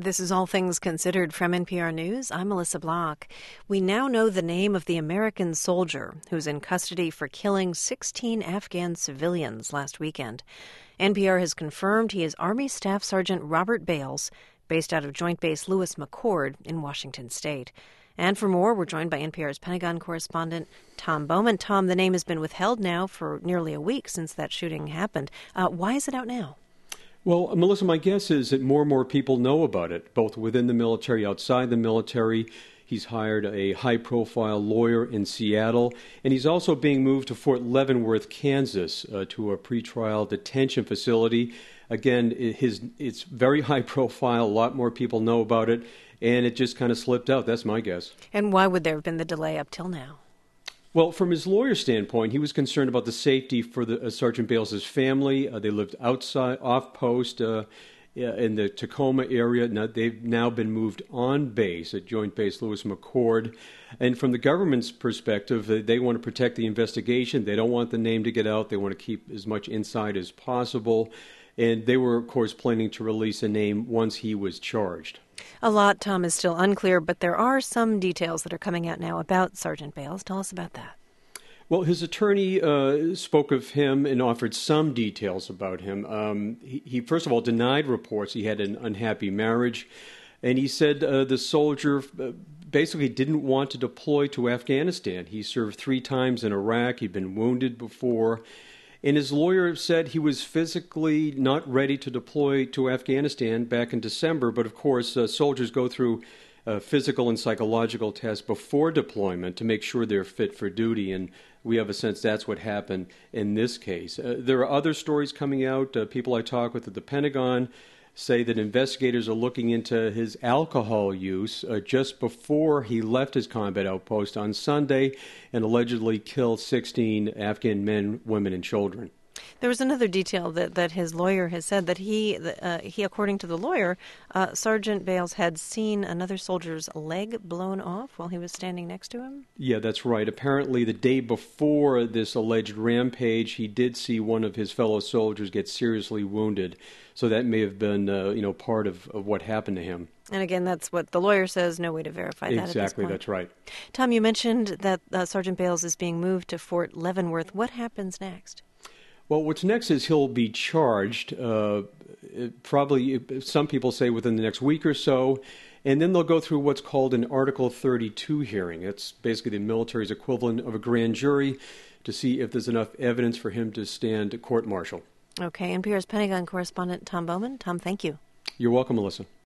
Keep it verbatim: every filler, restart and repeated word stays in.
This is All Things Considered from N P R News. I'm Melissa Block. We now know the name of the American soldier who's in custody for killing sixteen Afghan civilians last weekend. N P R has confirmed he is Army Staff Sergeant Robert Bales, based out of Joint Base Lewis McChord in Washington State. And for more, we're joined by N P R's Pentagon correspondent Tom Bowman. Tom, the name has been withheld now for nearly a week since that shooting happened. Uh, why is it out now? Well, Melissa, my guess is that more and more people know about it, both within the military, outside the military. He's hired a high-profile lawyer in Seattle, and he's also being moved to Fort Leavenworth, Kansas, uh, to a pretrial detention facility. Again, his it's very high-profile. A lot more people know about it, and it just kind of slipped out. That's my guess. And why would there have been the delay up till now? Well, from his lawyer's standpoint, he was concerned about the safety for the, uh, Sergeant Bales' family. Uh, they lived outside, off post uh, in the Tacoma area. Now, they've now been moved on base at Joint Base Lewis McChord. And from the government's perspective, they, they want to protect the investigation. They don't want the name to get out. They want to keep as much inside as possible. And they were, of course, planning to release a name once he was charged. A lot, Tom, is still unclear, but there are some details that are coming out now about Sergeant Bales. Tell us about that. Well, his attorney uh, spoke of him and offered some details about him. Um, he, he, first of all, denied reports he had an unhappy marriage, and he said uh, the soldier uh, basically didn't want to deploy to Afghanistan. He served three times in Iraq. He'd been wounded before. And his lawyer said he was physically not ready to deploy to Afghanistan back in December. But, of course, uh, soldiers go through uh, physical and psychological tests before deployment to make sure they're fit for duty. And we have a sense that's what happened in this case. Uh, there are other stories coming out. Uh, people I talk with at the Pentagon say that investigators are looking into his alcohol use uh, just before he left his combat outpost on Sunday and allegedly killed sixteen Afghan men, women, and children. There was another detail that, that his lawyer has said that he, uh, he, according to the lawyer, uh, Sergeant Bales had seen another soldier's leg blown off while he was standing next to him? Yeah, that's right. Apparently, the day before this alleged rampage, he did see one of his fellow soldiers get seriously wounded. So that may have been, uh, you know, part of, of what happened to him. And again, that's what the lawyer says. No way to verify that Exactly, at this point. That's right. Tom, you mentioned that uh, Sergeant Bales is being moved to Fort Leavenworth. What happens next? Well, what's next is he'll be charged, uh, probably, some people say within the next week or so, and then they'll go through what's called an Article thirty-two hearing. It's basically the military's equivalent of a grand jury to see if there's enough evidence for him to stand court-martial. Okay, N P R's Pentagon correspondent Tom Bowman. Tom, thank you. You're welcome, Melissa.